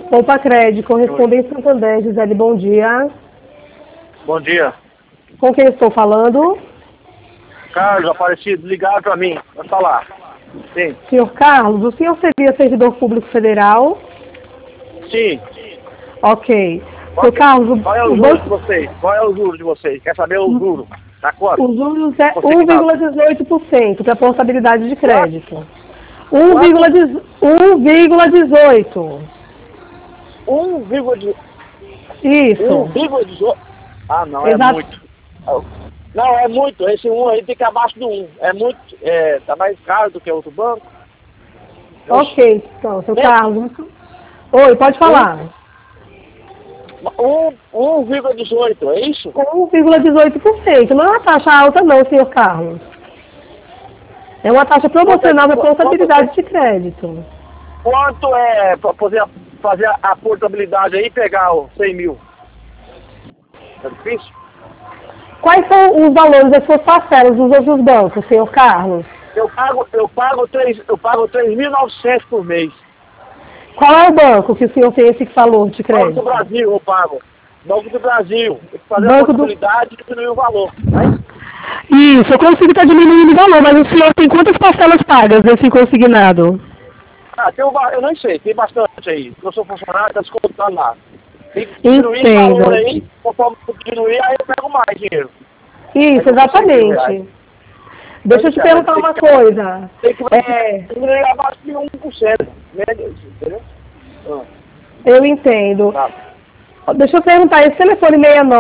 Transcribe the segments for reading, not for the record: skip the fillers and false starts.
Compacred, correspondente Santander, Gisele, bom dia. Bom dia. Com quem estou falando? Carlos Aparecido, ligaram para mim. Pode falar. Sim. Senhor Carlos, o senhor seria servidor público federal? Sim. Ok. Senhor Carlos, qual é o juro de vocês? Qual é o juro de vocês? Quer saber o juro? Tá quanto? Os juros é 1,18%, que é a portabilidade de crédito. 1,18%. 1,18%. Isso. 1,18%. Ah, não, é Exato. muito. Não, é muito. Esse 1 aí tem que ir abaixo do 1. É muito. Tá mais caro do que outro banco. Ok, então, seu Carlos. Oi, pode falar. 1,18%, é isso? 1,18%. Não é uma taxa alta não, senhor Carlos. É uma taxa proporcional da portabilidade de crédito. Quanto é para poder fazer a portabilidade aí e pegar os 100 mil? É difícil? Quais são os valores das suas parcelas dos outros bancos, senhor Carlos? Eu pago 3.900 por mês. Qual é o banco que o senhor tem esse valor de crédito? Banco do Brasil eu pago. Banco do Brasil. Tem que fazer a Banco portabilidade e diminuir o valor. Né? Isso, eu consigo estar diminuindo o valor, mas o senhor tem quantas parcelas pagas desse consignado? Ah, eu não sei, tem bastante aí. Eu sou funcionário, tá descontando lá. Tem que diminuir o valor aí, conforme diminuir, aí eu pego mais dinheiro. Isso, exatamente. Deixa eu te perguntar uma coisa. Tem que diminuir abaixo de 1%. Entendeu? Eu entendo. Tá. Deixa eu perguntar, esse telefone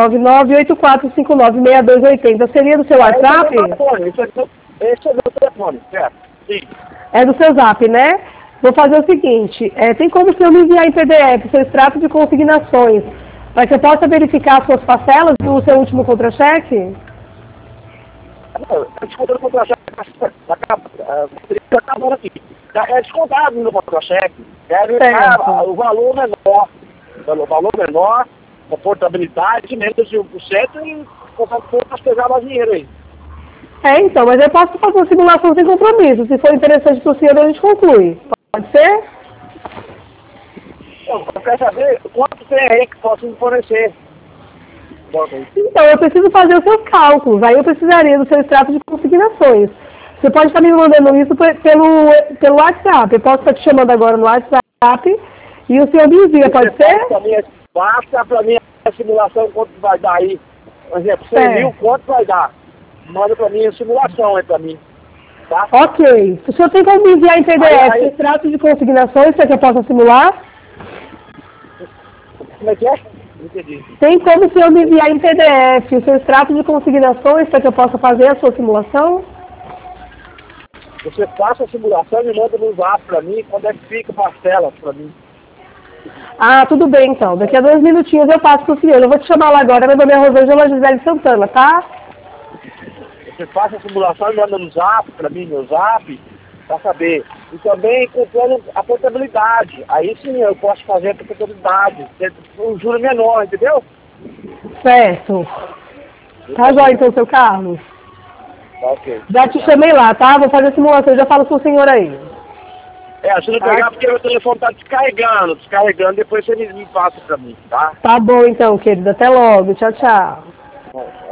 69984596280 seria do seu WhatsApp? Esse é meu telefone, certo? Sim. É do seu Zap, né? Vou fazer o seguinte, tem como o senhor me enviar em PDF seu extrato de consignações, para que eu possa verificar as suas parcelas do seu último contra-cheque? Eu estou descontando o contra-cheque, acabando aqui. É descontado no contra-cheque, o valor menor. O valor menor, a portabilidade, menos de 1% e posso pegar mais dinheiro aí. Então, mas eu posso fazer uma simulação sem compromisso. Se for interessante para o senhor, a gente conclui. Pode ser? Eu quero saber quanto tem aí que posso me fornecer. Então, eu preciso fazer os seus cálculos. Aí eu precisaria do seu extrato de consignações. Você pode estar me mandando isso pelo WhatsApp. Eu posso estar te chamando agora no WhatsApp e o senhor me envia, pode ser? Basta para mim a simulação quanto vai dar aí. Por exemplo, 100 mil, quanto vai dar? Manda para mim a simulação aí para mim. Tá? Ok. O senhor tem como me enviar em PDF o extrato de consignações para que eu possa simular? Como é que é? Não entendi. Tem como o senhor me enviar em PDF o seu extrato de consignações para que eu possa fazer a sua simulação? Você faça a simulação e manda no Zap para mim quando é que fica parcela para mim. Ah, tudo bem então. Daqui a 2 minutinhos eu passo para o senhor. Eu vou te chamar lá agora. Meu nome é Rosângela Gisele Santana, tá? Você faça a simulação e manda no Zap para mim, meu Zap, para saber. E também comprando a portabilidade. Aí sim eu posso fazer a portabilidade. Um juro menor, entendeu? Certo. Tá jóia então, seu Carlos? Ok. Já te chamei lá, tá? Vou fazer a simulação. Já falo com o senhor aí. Se não pegar porque meu telefone tá descarregando, depois você me passa pra mim, tá? Tá bom então, querido. Até logo. Tchau, tchau. Bom.